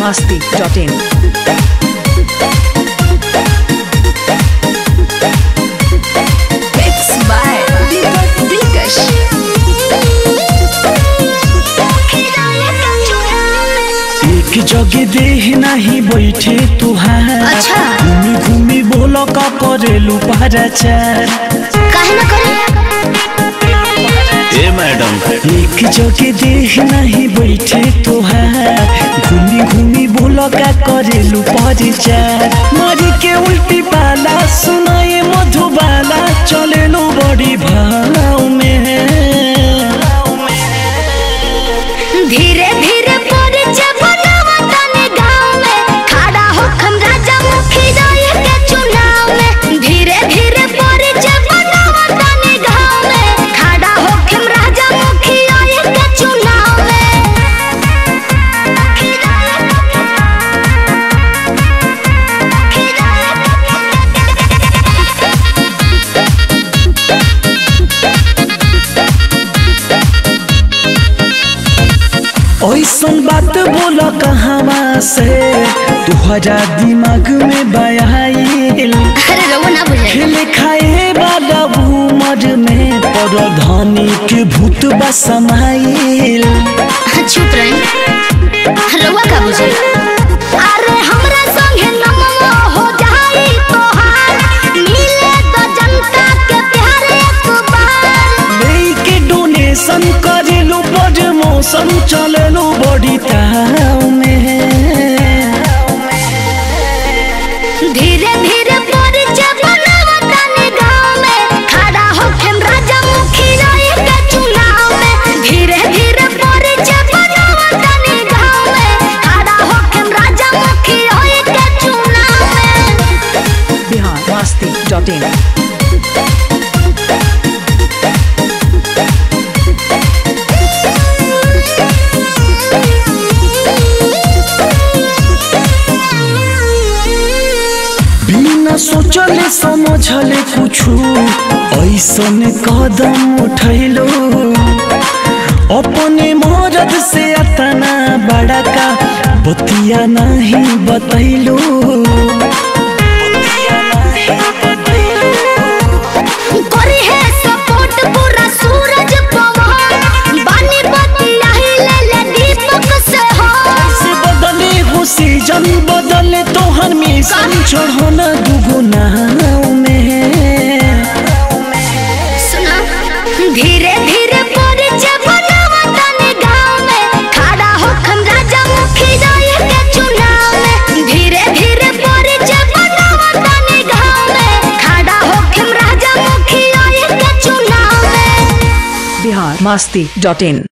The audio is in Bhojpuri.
biharmasti.in Mixed by Deepak Dilkash. एक जगह देह नहीं बैठे तुहार अच्छा। घूमी घूमी बोलो का करेलू पाराचार काहे ना करे? ए मैडम एक जगह देह नहीं बैठे तुहार घूमी घूमी बोलो का करेलू पाराचार मारी के उल्टी बाला सुनाए मधुबाला चले लो बड़ी भाव में धीरे धीरे परिचय बनावा तने गाँव में खड़ा होखम राजा मुखी जाए के चुनाव में धीरे धीरे परिचय बनावा तने गाँव में खड़ा होखम राजा मुखी जाए के चुनाव में ऐसन बात बोला कहवा से तुहरा दिमाग में बयाइल अरे रवो ना बुझाई खेले खाए वाला उमर में परधानी के भूत बसमाइल चुप रही रवा का बुझाई अरे हमरा संगे नमवा हो जाई तोहार मिले तो जनता के प्यार एक बार लेके डोनेशन करेलो प्रमोशन चलेलो बड़ी ताव में धीरे धीरे परिचय बनावा तने गाँव में खड़ा होखम राजा मुखी जाए के चुनाव में धीरे धीरे परिचय बनावा तने गाँव में खड़ा होखम राजा मुखी जाए के चुनाव में biharmasti.in बिना सोचले समझले कुछु ऐसन कदम उठैलो अपने मरद से अतना बड़ा का बतिया नहीं बतैलो करी है सपोर्ट पूरा सूरज पवन बानी बतिया ही ले दीपक से हो से बदले हो सीजन बदले तोहर मिशन छोड़ो ना दुगुना में सुना धीरे धीरे परिचय बनावा तने गाँव में खड़ा होखम राजा मुखी जाए के चुनाव में धीरे धीरे परिचय बनावा तने गाँव में खड़ा होखम राजा मुखी जाए के चुनाव में biharmasti.in